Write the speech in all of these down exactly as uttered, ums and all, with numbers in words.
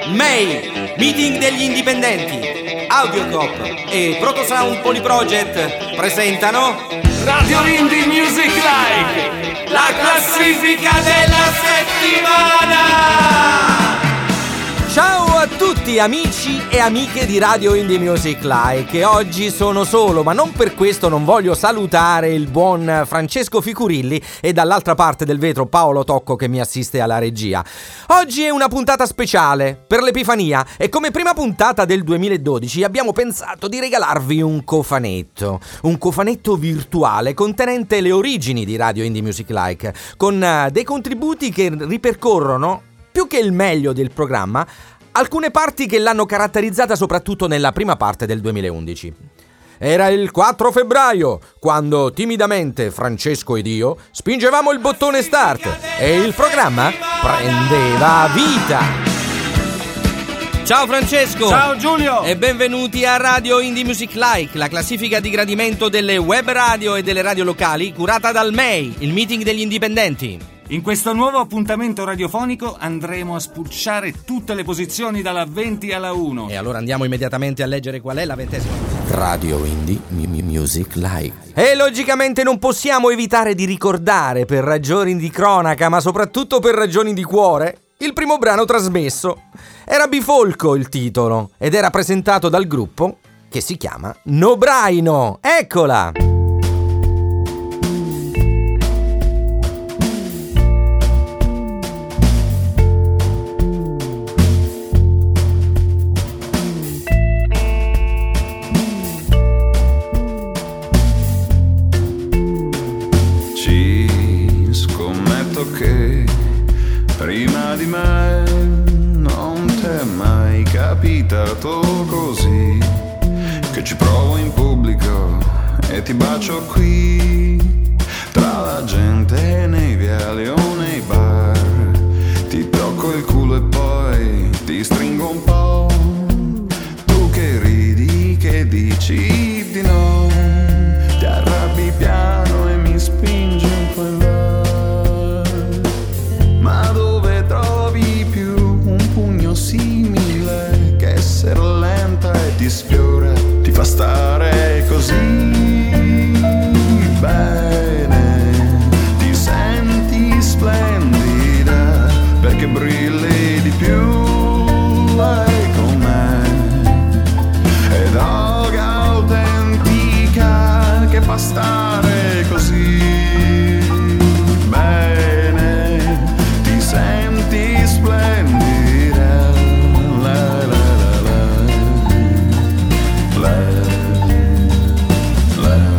M E I, Meeting degli Indipendenti, Audiocop e Protosound Polyproject presentano Radio Indie Music Like, la classifica della settimana! Ciao a tutti amici e amiche di Radio Indie Music Like, e oggi sono solo, ma non per questo non voglio salutare il buon Francesco Ficurilli e dall'altra parte del vetro Paolo Tocco che mi assiste alla regia. Oggi è una puntata speciale per l'Epifania e come prima puntata del duemiladodici abbiamo pensato di regalarvi un cofanetto, un cofanetto virtuale contenente le origini di Radio Indie Music Like, con uh, dei contributi che ripercorrono, più che il meglio del programma, alcune parti che l'hanno caratterizzata soprattutto nella prima parte del duemilaundici. Era il quattro febbraio, quando timidamente Francesco ed io spingevamo il bottone start e il programma prendeva vita. Ciao Francesco! Ciao Giulio! E benvenuti a Radio Indie Music Like, la classifica di gradimento delle web radio e delle radio locali curata dal M E I, il meeting degli indipendenti. In questo nuovo appuntamento radiofonico andremo a spulciare tutte le posizioni dalla venti alla uno. E allora andiamo immediatamente a leggere qual è la ventesima. Radio Indie Music Like. E logicamente non possiamo evitare di ricordare, per ragioni di cronaca, ma soprattutto per ragioni di cuore, il primo brano trasmesso. Era Bifolco il titolo ed era presentato dal gruppo che si chiama Nobraino. Eccola! Che prima di me non t'è mai capitato così, che ci provo in pubblico e ti bacio qui, tra la gente nei viali o nei bar, ti tocco il culo e poi ti stringo un po', tu che ridi, che dici di no, ti arrabbi piano e mi spingi un po' in là. Ma dove trovi più un pugno simile che essere lenta e ti sfiora, ti fa stare così bene, ti senti splendida perché brilli di più, vai con me, è droga autentica che fa stare così bene, senti splendida, la la la la, la la.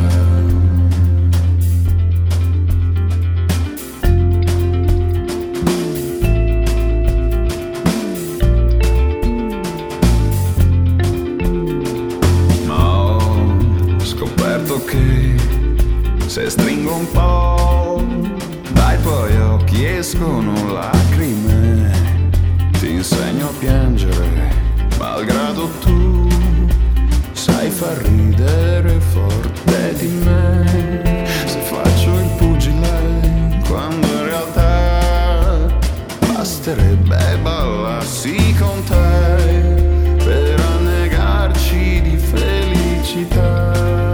Ma ho scoperto che se stringo un po' dai tuoi occhi escono lacrime, ti insegno a piangere, malgrado tu sai far ridere forte di me, se faccio il pugile quando in realtà basterebbe ballassi con te per annegarci di felicità,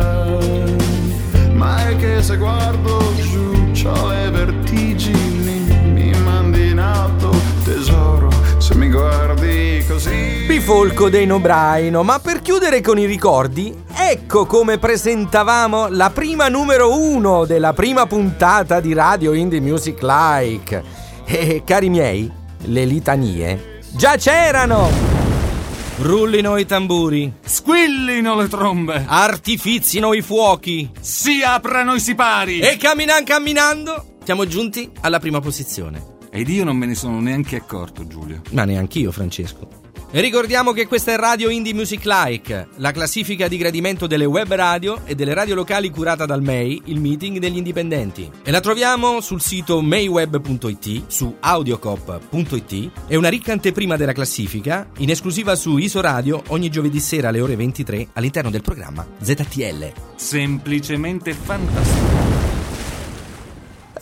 ma è che se guardo giù c'ho le vertigini, mi mandi in alto, tesoro, se mi guardi così. Bifolco dei Nobraino, ma per chiudere con i ricordi, ecco come presentavamo la prima numero uno della prima puntata di Radio Indie Music Like. E cari miei, le litanie già c'erano! Rullino i tamburi, Squillino le trombe, artifizino i fuochi, si aprano i sipari e camminan camminando siamo giunti alla prima posizione. Ed io non me ne sono neanche accorto, Giulio. Ma neanch'io, Francesco. E ricordiamo che questa è Radio Indie Music Like, la classifica di gradimento delle web radio e delle radio locali curata dal M E I, il meeting degli indipendenti. E la troviamo sul sito meiweb punto it, su audiocop punto it, e una ricca anteprima della classifica in esclusiva su Isoradio ogni giovedì sera alle ore ventitré all'interno del programma Z T L. Semplicemente fantastico.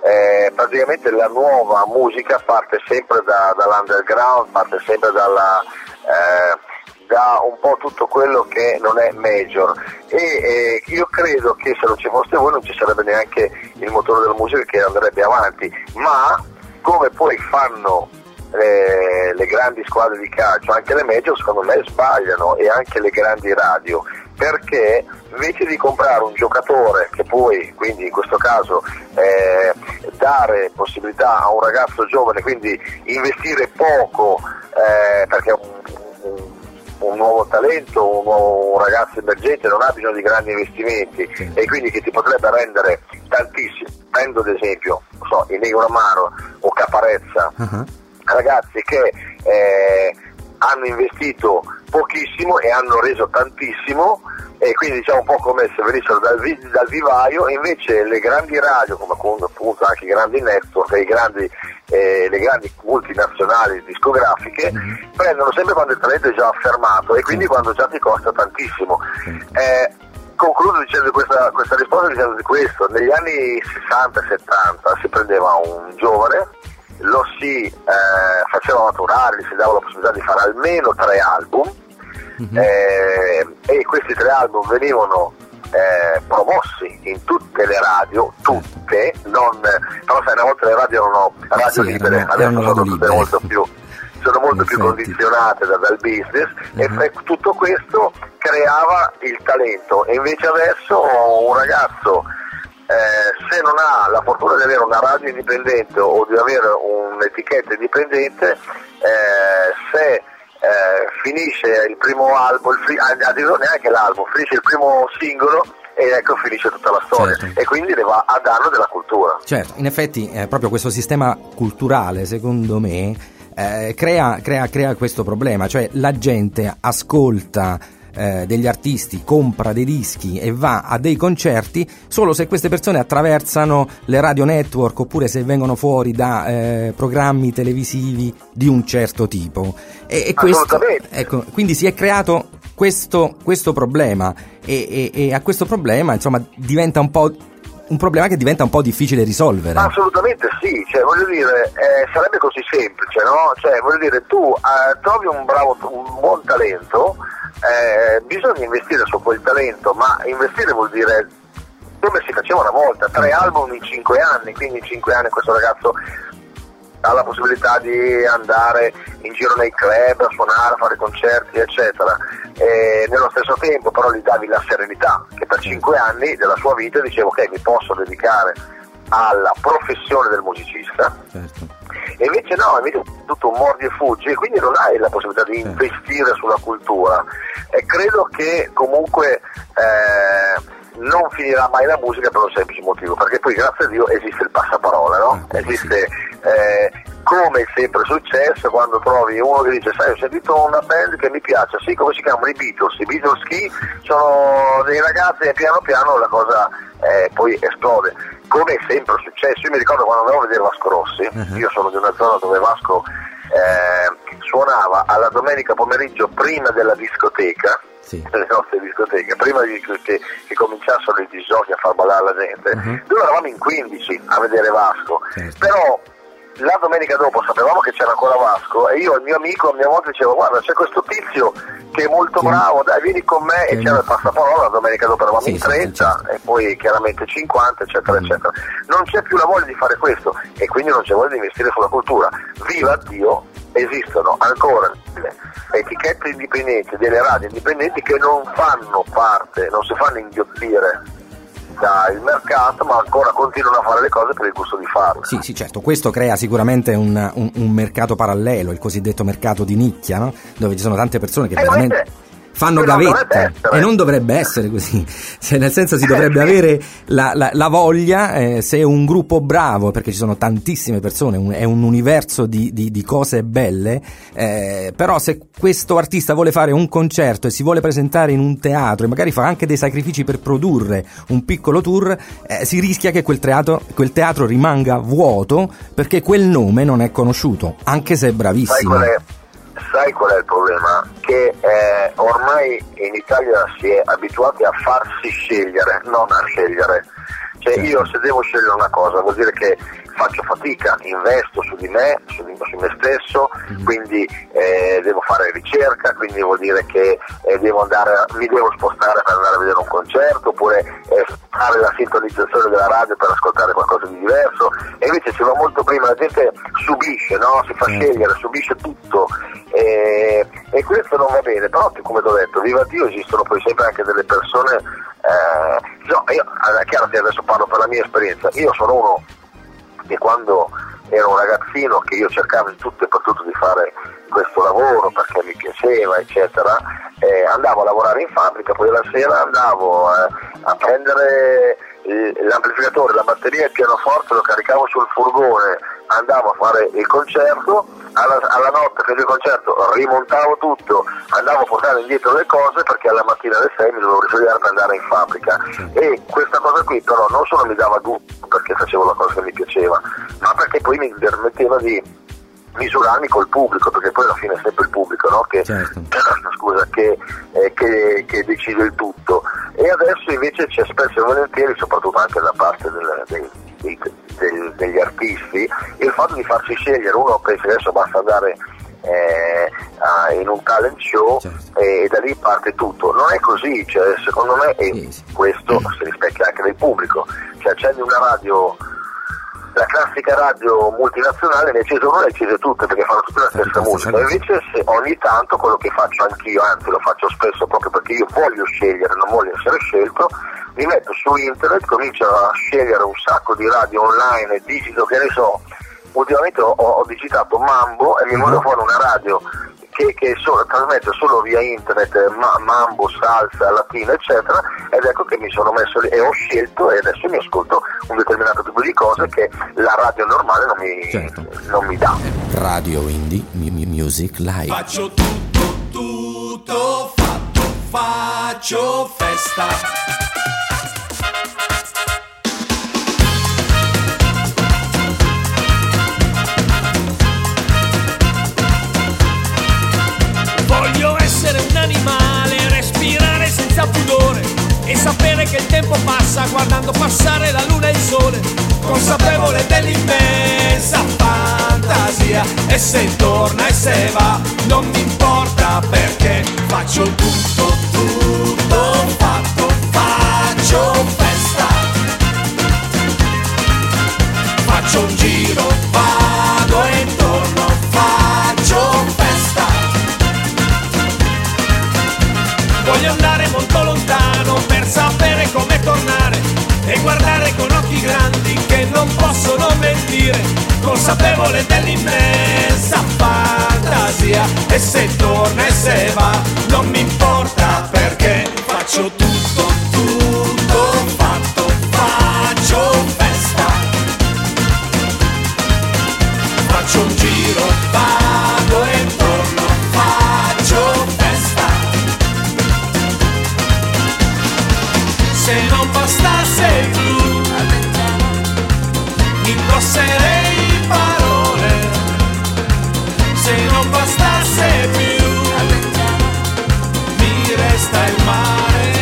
eh, praticamente la nuova musica parte sempre da, dall'underground, parte sempre dalla... Eh, da un po' tutto quello che non è major e eh, io credo che se non ci foste voi non ci sarebbe neanche il motore della musica che andrebbe avanti, ma come poi fanno eh, le grandi squadre di calcio, anche le major secondo me sbagliano, e anche le grandi radio, perché invece di comprare un giocatore che poi, quindi in questo caso eh, dare possibilità a un ragazzo giovane, quindi investire poco eh, perché un, un un nuovo talento, un, nuovo, un ragazzo emergente non ha bisogno di grandi investimenti, sì. E quindi che ti potrebbe rendere tantissimo. Prendo ad esempio, non so, il Negro Amaro o Caparezza, uh-huh. ragazzi che eh, hanno investito pochissimo e hanno reso tantissimo, e quindi diciamo un po' come se venissero dal, dal vivaio, e invece le grandi radio, come appunto anche i grandi network e i grandi, eh, le grandi multinazionali discografiche, mm-hmm. prendono sempre quando il talento è già affermato e quindi mm-hmm. quando già ti costa tantissimo. Mm-hmm. Eh, concludo dicendo questa, questa risposta dicendo di questo: negli anni sessanta settanta si prendeva un giovane, lo si eh, faceva maturare, gli si dava la possibilità di fare almeno tre album, mm-hmm. eh, e questi tre album venivano eh, promossi in tutte le radio, tutte, non, però sai, una volta le radio erano radio sì, libere, erano, adesso erano sono tutte libere. molto più sono molto più condizionate da, dal business, uh-huh. e tutto questo creava il talento, e invece adesso un ragazzo Eh, se non ha la fortuna di avere una radio indipendente o di avere un'etichetta indipendente, eh, se eh, finisce il primo album, il fi- addirittura neanche l'album, finisce il primo singolo e ecco finisce tutta la storia, certo. E quindi ne va a danno della cultura. Certo, in effetti eh, proprio questo sistema culturale, secondo me, eh, crea, crea, crea questo problema, cioè la gente ascolta Eh, degli artisti, compra dei dischi e va a dei concerti solo se queste persone attraversano le radio network oppure se vengono fuori da eh, programmi televisivi di un certo tipo, e, e questo, ecco, quindi si è creato questo, questo problema e, e, e a questo problema insomma diventa un po' un problema che diventa un po' difficile risolvere. Assolutamente sì, cioè voglio dire, eh, sarebbe così semplice, no? Cioè voglio dire, tu eh, trovi un bravo, un buon talento, eh, bisogna investire su quel talento, ma investire vuol dire come si faceva una volta, tre album in cinque anni, quindi in cinque anni questo ragazzo ha la possibilità di andare in giro nei club, a suonare, a fare concerti, eccetera. E nello stesso tempo però gli davi la serenità che per cinque anni della sua vita dicevo ok, mi posso dedicare alla professione del musicista. Certo. E invece no, invece è tutto un mordi e fuggi, e quindi non hai la possibilità di investire sulla cultura, e credo che comunque eh, non finirà mai la musica per un semplice motivo, perché poi grazie a Dio esiste il passaparola, no? Ah, esiste eh, come è sempre successo quando trovi uno che dice sai ho sentito una band che mi piace, sì, come si chiamano i Beatles, i Beatles chi? Sono dei ragazzi e piano piano la cosa eh, poi esplode, come è sempre successo. Io mi ricordo quando andavo a vedere Vasco Rossi, uh-huh. io sono di una zona dove Vasco eh, suonava alla domenica pomeriggio prima della discoteca, sì. nelle nostre discoteche, prima di, che, che cominciassero i disgiochi a far ballare la gente, uh-huh. noi eravamo in quindici a vedere Vasco, certo. Però la domenica dopo sapevamo che c'era ancora Vasco e io al mio amico a mia volta dicevo guarda c'è questo tizio che è molto sì. bravo, dai vieni con me, sì. e c'era il passaparola, la domenica dopo eravamo sì, in trenta sì, certo. e poi chiaramente cinquanta eccetera mm. eccetera. Non c'è più la voglia di fare questo e quindi non c'è voglia di investire sulla cultura. Viva Dio, esistono ancora delle etichette indipendenti, delle radio indipendenti che non fanno parte, non si fanno inghiottire il mercato, ma ancora continuano a fare le cose per il gusto di farle. Sì, sì, certo, questo crea sicuramente un, un, un mercato parallelo, il cosiddetto mercato di nicchia, no? Dove ci sono tante persone che eh, veramente vedete, fanno gavetta e non dovrebbe essere così, cioè, nel senso si dovrebbe eh, sì. avere la, la, la voglia, eh, se un gruppo bravo, perché ci sono tantissime persone, un, è un universo di, di, di cose belle, eh, però se questo artista vuole fare un concerto e si vuole presentare in un teatro e magari fa anche dei sacrifici per produrre un piccolo tour, eh, si rischia che quel teatro, quel teatro rimanga vuoto perché quel nome non è conosciuto, anche se è bravissimo. Sai qual è? Sai qual è il problema? Che eh, ormai in Italia si è abituati a farsi scegliere, non a scegliere. Cioè certo. io se devo scegliere una cosa vuol dire che faccio fatica, investo su di me, su, di, su me stesso, mm-hmm. quindi eh, devo fare ricerca, quindi vuol dire che eh, devo andare, mi devo spostare per andare a vedere un concerto, oppure eh, fare la sintonizzazione della radio per ascoltare qualcosa di diverso, e invece si va molto prima, la gente subisce, no? Si fa certo. scegliere, subisce tutto, e, e questo non va bene, però come ti ho detto, viva Dio, esistono poi sempre anche delle persone, eh, no, io, è chiaro che adesso parlo per la mia esperienza, io sono uno che quando ero un ragazzino, che io cercavo in tutto e per tutto di fare questo lavoro perché mi piaceva eccetera, eh, andavo a lavorare in fabbrica, poi la sera andavo eh, a prendere l'amplificatore, la batteria e il pianoforte, lo caricavo sul furgone, andavo a fare il concerto, alla, alla notte per il concerto rimontavo tutto, andavo a portare indietro le cose perché alla mattina alle sei mi dovevo risvegliare per andare in fabbrica, e questa cosa qui però non solo mi dava gusto perché facevo la cosa che mi piaceva, ma perché poi mi permetteva di misurarmi col pubblico, perché poi alla fine è sempre il pubblico, no? che, certo. scusa, che, eh, che, che decide il tutto, e adesso invece c'è spesso e volentieri, soprattutto anche da parte del, dei, dei, dei, degli artisti, il fatto di farsi scegliere. Uno pensa che adesso basta andare eh, a, in un talent show, certo. e, e da lì parte tutto. Non è così, cioè, secondo me, e sì, sì. questo mm. si rispecchia anche nel pubblico, cioè accendi una radio, la classica radio multinazionale, ne decide uno, ne decide tutte perché fanno tutte la stessa musica, invece se ogni tanto quello che faccio anch'io, anzi lo faccio spesso proprio perché io voglio scegliere, non voglio essere scelto, mi metto su internet, comincio a scegliere un sacco di radio online, digito, che ne so, ultimamente ho, ho digitato Mambo e mi uh-huh. vuole fuori una radio che, che solo, trasmette solo via internet ma, mambo, salsa, latino eccetera, ed ecco che mi sono messo lì e ho scelto, e adesso mi ascolto un determinato tipo di cose che la radio normale non mi, certo. non mi dà. Radio Indie Music Live. Faccio tutto, tutto fatto, faccio festa. Voglio essere un animale, respirare senza pudore e sapere che il tempo passa guardando passare la luna e il sole, consapevole dell'immensa fantasia, e se torna e se va non mi importa perché faccio tutto, tutto fatto, faccio festa, faccio un giro, vado e torno, faccio festa. Voglio andare molto lontano per sapere come tornare e guardare con occhi grandi che non possono mentire, consapevole dell'immensa fantasia, e se torna e se va non mi importa perché faccio tutto, tutto fatto, faccio festa, faccio un giro, vado e torno, faccio festa. Se non bastasse più indosserei parole, se non bastasse più mi resta il mare.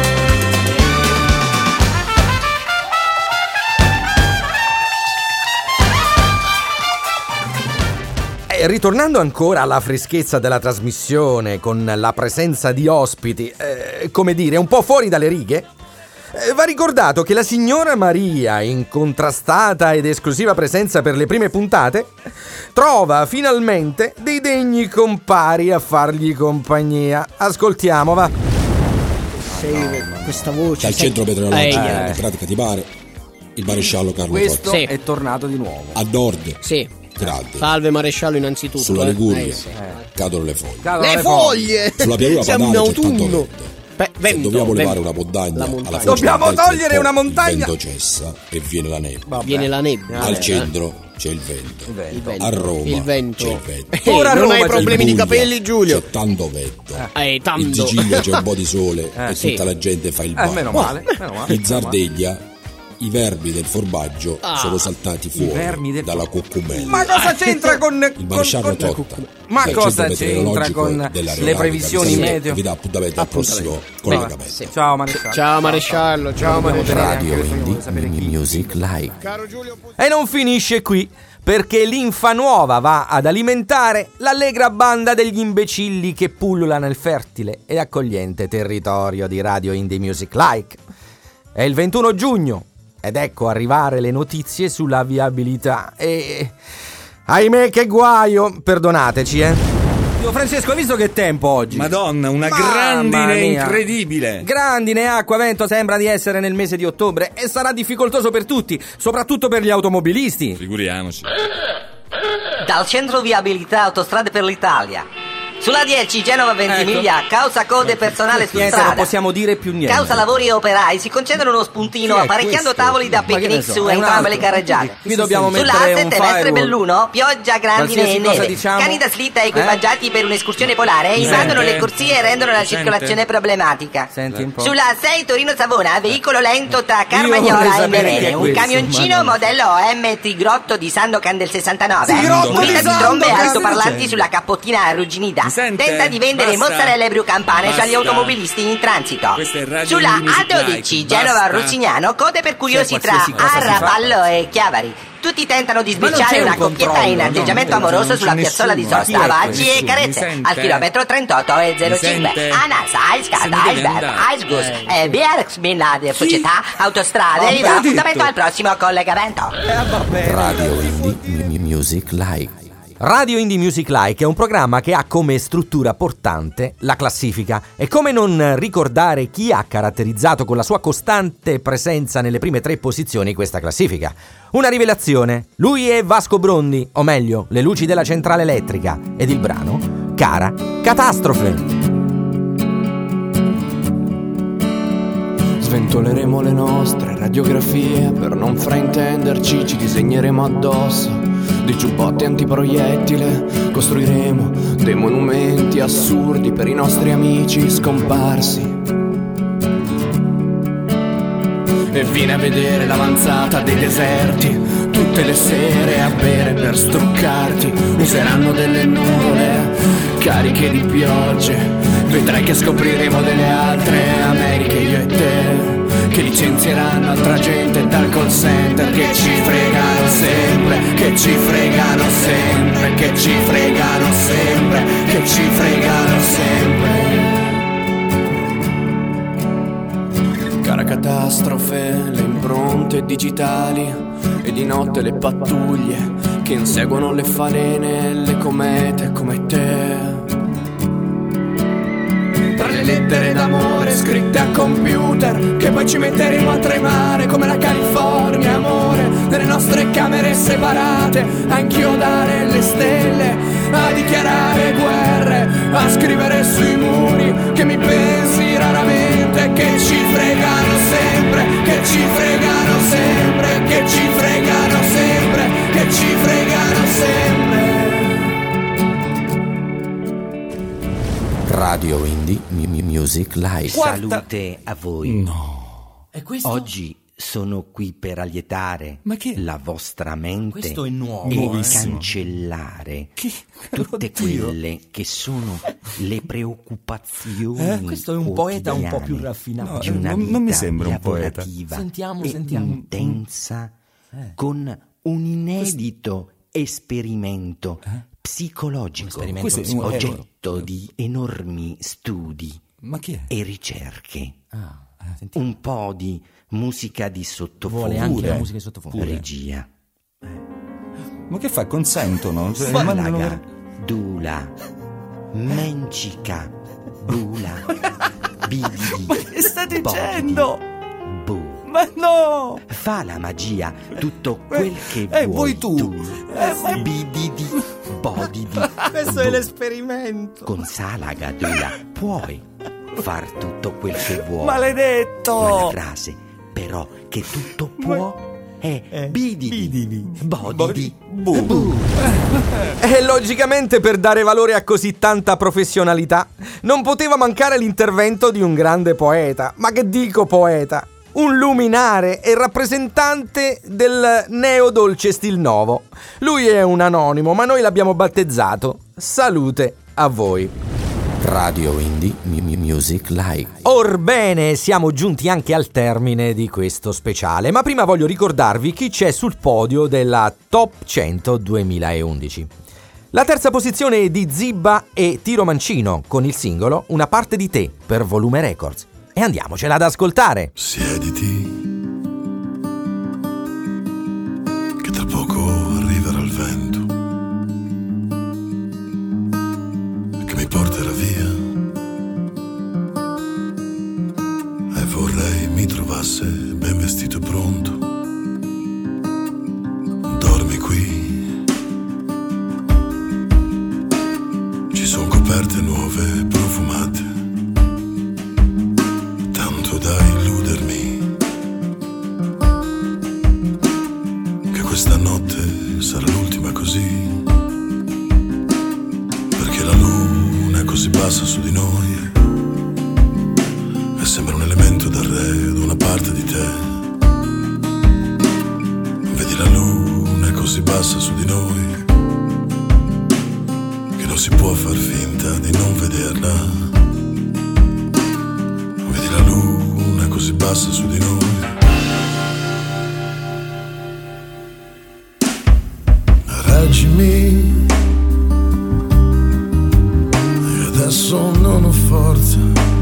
E ritornando ancora alla freschezza della trasmissione con la presenza di ospiti, eh, come dire, un po' fuori dalle righe, Eh, va ricordato che la signora Maria, in contrastata ed esclusiva presenza per le prime puntate, trova finalmente dei degni compari a fargli compagnia. Ascoltiamo, va. Sì, questa voce. Dal centro meteorologico, eh. in pratica ti pare, il maresciallo Carlo Questo Forte. Sì. è tornato di nuovo. A nord. Sì. Grande. Salve maresciallo innanzitutto. Sulla eh. Liguria eh, sì. cadono le foglie. Cadono le, le foglie! foglie. Sulla pianura Siamo in padana c'è tanto autunno. vento. Beh, vento, dobbiamo levare vento. una montagna, montagna. alla Dobbiamo togliere una montagna. Il vento cessa e viene la nebbia. Vabbè. Viene la nebbia. Al eh. centro c'è il vento. Il vento. Il vento. A Roma il vento. c'è il vento. Eh, Ora a non Roma hai c'è problemi In di Puglia capelli, Giulio? C'è tanto vento. Eh, tanto. In Sicilia c'è un po' di sole Eh, e sì. tutta la gente fa il Eh, bagno. meno male, meno male. In Sardegna i verbi del formaggio Ah, sono saltati i fuori vermi del dalla for- coccubella. Ma cosa c'entra con... Il maresciallo con- Totta, Ma che è il cosa centro c'entra meteorologico con dell'aeronautica le previsioni italiana, meteo? vi dà appuntamento al prossimo collegamento. Sì. Ciao maresciallo. Ciao maresciallo, ciao maresciallo. Radio Indie Music Live. E non finisce qui, perché l'infa nuova va ad alimentare l'allegra banda degli imbecilli che pullula nel fertile e accogliente territorio di Radio Indie Music Like. È il ventuno giugno ed ecco arrivare le notizie sulla viabilità e... ahimè che guaio, perdonateci eh. Io Francesco, hai visto che tempo oggi? Madonna, una Mamma grandine mia. incredibile. Grandine, acqua, vento, sembra di essere nel mese di ottobre e sarà difficoltoso per tutti, soprattutto per gli automobilisti. Figuriamoci. Dal centro viabilità autostrade per l'Italia. Sulla dieci Genova Ventimiglia, causa code personale su Niente, strada. non possiamo dire più niente. Causa lavori e operai, si concedono uno spuntino Chi è apparecchiando questo? tavoli da Ma che ne picnic so, su è un entrambe altro. le carreggiate. Qui dobbiamo Sulla mettere A sette un Mestre firewall. Belluno, pioggia, grandine Qualsiasi e cosa neve. diciamo. Cani da slitta equipaggiati per un'escursione polare Mi invadono sente? le corsie e rendono la Mi sente? circolazione problematica. Senti un po'. Sulla A sei Torino-Savona, veicolo lento tra vorrei Carmagnola e sapere chi Melene. è Un questo, camioncino madonna. modello M T Grotto di Sandokan del sessantanove. Sigrotto Munita di di trombe Sandokan, e altoparlanti dice. sulla cappottina arrugginita. sente? Tenta di vendere Basta. mozzarella e brucampane Basta. agli automobilisti in transito. Questa è Radio Sulla Indie Music A dodici Like. Genova Basta. Rossignano, code per curiosi Cioè, tra qualsiasi cosa si fa. Arravallo e Chiavari. Tutti tentano di Ma non sbirciare c'è una un coppietta controllo, in atteggiamento no, amoroso non sulla c'è piazzola di nessuno. sosta, Ma chi è baci questo? e carezze Mi sente? al chilometro trentotto e zero cinque. Mi sente? Anas, Se Aiscat, mi deve Iceberg, andare. Icebus Eh. e B R X Binland, società, autostrade. Ma Vi dà detto. appuntamento al prossimo collegamento. Radio Indie Music Live. Radio Indie Music Like è un programma che ha come struttura portante la classifica. E come non ricordare chi ha caratterizzato con la sua costante presenza nelle prime tre posizioni questa classifica? Una rivelazione. Lui è Vasco Brondi, o meglio, le luci della centrale elettrica. Ed il brano Cara Catastrofe. Sventoleremo le nostre radiografie, per non fraintenderci ci disegneremo addosso dei giubbotti antiproiettile, costruiremo dei monumenti assurdi per i nostri amici scomparsi. E vieni a vedere l'avanzata dei deserti, tutte le sere a bere per struccarti. Useranno delle nuvole cariche di piogge, vedrai che scopriremo delle altre Americhe io e te, che licenzieranno altra gente dal call center, che ci fregano sempre, che ci fregano sempre, che ci fregano sempre, che ci fregano sempre. Cara catastrofe, le impronte digitali e di notte le pattuglie che inseguono le falene e le comete come te. Tra le lettere d'amore scritte a computer, che poi ci metteremo a tremare come la California, amore, nelle nostre camere separate, a inchiodare le stelle, a dichiarare guerre, a scrivere sui muri che mi pensi raramente, che ci fregano sempre, che ci fregano sempre, che ci fregano sempre, che ci fregano sempre. Radio Indie Music Live. Salute a voi. No. E questo? Oggi sono qui per allietare Ma che? la vostra mente Questo è nuovo, e Nuovissimo. cancellare Che? tutte Oddio. quelle che sono le preoccupazioni. Eh, questo è un poeta un po' più quotidiane raffinato. di una non- non mi vita sembra un poeta. lavorativa Sentiamo, e sentiamo. intensa, Eh. con un inedito esperimento psicologico, Un esperimento Questo è- psicologico. oggetto di enormi studi Ma chi è? e ricerche. Ah, eh, sentiamo. Un po' di musica di sottofondo, Vuole anche Pure. la musica di sottofondo. regia, Ma che fa? Consentono? Cioè, Falaga, mandano- dula, mencica, bula, bividi. Ma che sta bodidi, dicendo? bu. Ma no! Fa la magia, tutto quel che eh, vuoi vuoi tu. Eh, ma- Bididi, bodidi. Questo è bu. l'esperimento. Con Salaga Dula puoi far tutto quel che vuoi. Maledetto! Ma la frase, però, che tutto può è Eh, bididi, bididi, bodidi, bu. bu. E logicamente, per dare valore a così tanta professionalità, non poteva mancare l'intervento di un grande poeta. Ma che dico poeta? un luminare e rappresentante del neodolce stil nuovo. Lui è un anonimo, ma noi l'abbiamo battezzato. Salute a voi. Radio Indie Music Live. Orbene, siamo giunti anche al termine di questo speciale, ma prima voglio ricordarvi chi c'è sul podio della Top cento duemilaundici. La terza posizione è di Zibba e Tiro Mancino con il singolo Una parte di te per Volume Records. E andiamocela ad ascoltare. Siediti, che tra poco arriverà il vento che mi porterà via, e vorrei mi trovasse ben vestito e pronto. Dormi qui, ci sono coperte nuove, profumate, tanto da illudermi che questa notte sarà l'ultima così, perché la luna è così bassa su di noi e sembra un elemento d'arredo, una parte di te. Vedi, la luna è così bassa su di noi che non si può far finta di non vederla. Vedi, la luna è così bassa su di noi. Reggimi, e adesso non ho forza,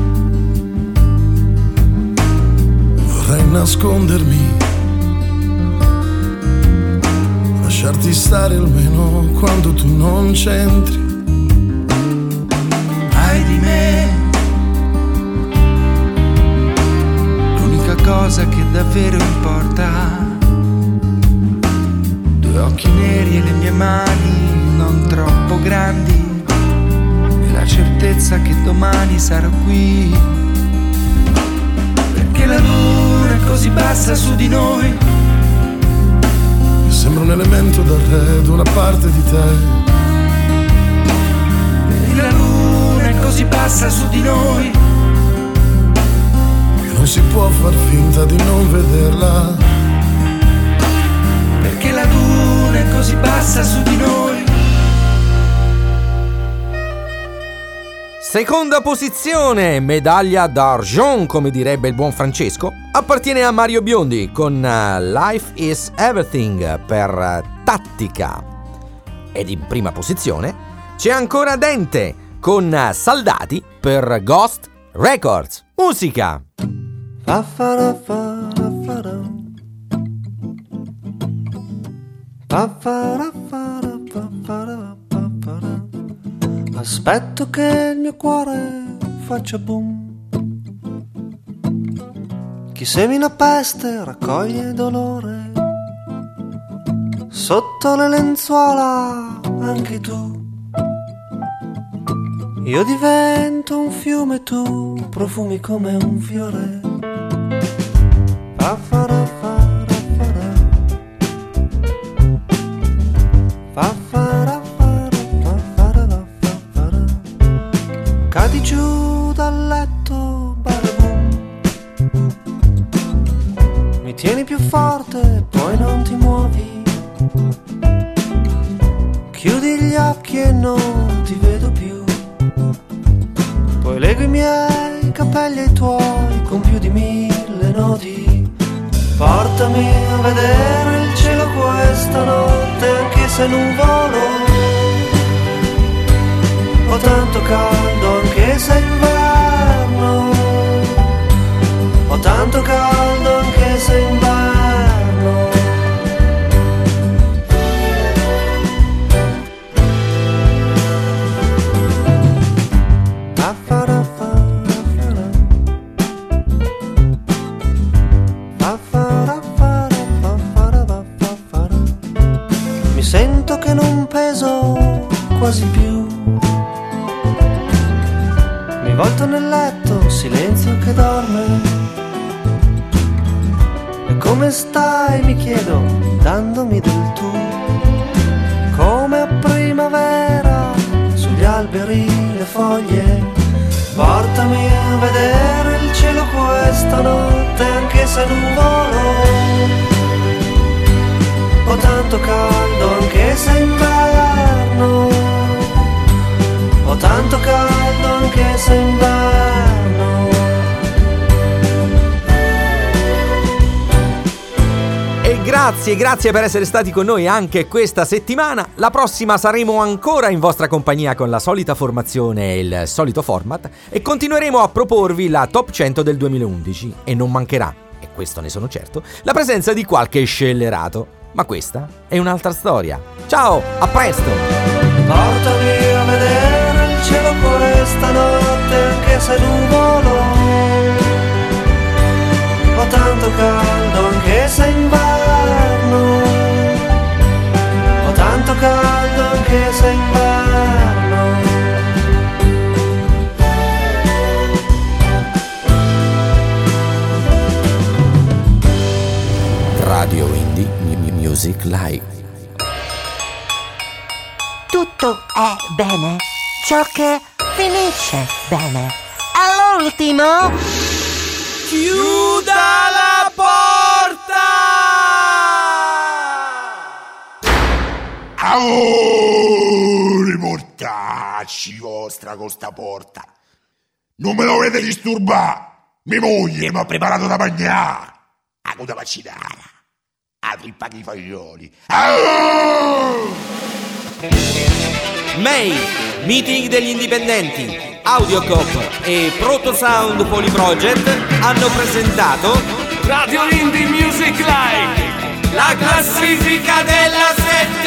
vorrei nascondermi, lasciarti stare almeno quando tu non c'entri. Hai di me l'unica cosa che davvero importa, due occhi neri e le mie mani non troppo grandi, e la certezza che domani sarò qui, perché la luna è così bassa su di noi, sembra un elemento d'arredo, una parte di te. La luna è così bassa su di noi che non si può far finta di non vederla, perché la luna è così bassa su di noi. Seconda posizione, medaglia d'argent, come direbbe il buon Francesco, appartiene a Mario Biondi con uh, Life is Everything per uh, Tattica. Ed in prima posizione c'è ancora Dente con uh, Saldati per Ghost Records. Musica! Fa fa fa fa fa fa fa fa. Aspetto che il mio cuore faccia boom. Chi semina peste raccoglie dolore. Sotto le lenzuola anche tu. Io divento un fiume, tu profumi come un fiore. Fa fa ra fa ra fa ra. Fa fa ra fa ra fa fa ra fa fa ra. Cadi giù dal letto, barabum. Mi tieni più forte, poi non ti muovi. Chiudi gli occhi e non ti vedo più. Poi leggo i miei capelli ai tuoi con più di mille nodi. Portami a vedere il cielo questa notte, anche se non volo. Ho tanto caldo anche se è inverno. Ho tanto caldo anche se è inverno. Sento che non peso quasi più. Mi volto nel letto, silenzio che dorme. E come stai, mi chiedo, dandomi del tu. Come a primavera, sugli alberi le foglie. Portami a vedere il cielo questa notte anche se nuvolo. Ho tanto caldo anche se inverno. Ho tanto caldo anche se inverno. E grazie, grazie per essere stati con noi anche questa settimana. La prossima saremo ancora in vostra compagnia con la solita formazione e il solito format e continueremo a proporvi la top cento del duemilaundici e non mancherà, e questo ne sono certo, la presenza di qualche scellerato. Ma questa è un'altra storia. Ciao, a presto! Portami a vedere il cielo questa notte anche se nuvolo. Ho tanto caldo anche se inverno. Ho tanto caldo anche se inverno. Radio Indie Music Live. Tutto è bene ciò che finisce bene. All'ultimo chiuda la porta! Auri mortacci vostra con sta porta. Non me lo volete disturbare. Mia moglie mi ha preparato da mangiare. A coda vaccinare. A trippa di fagioli. May, Meeting degli Indipendenti, Audiocop e Proto Sound Polyproject hanno presentato Radio Indie Music Live, la classifica della settimana.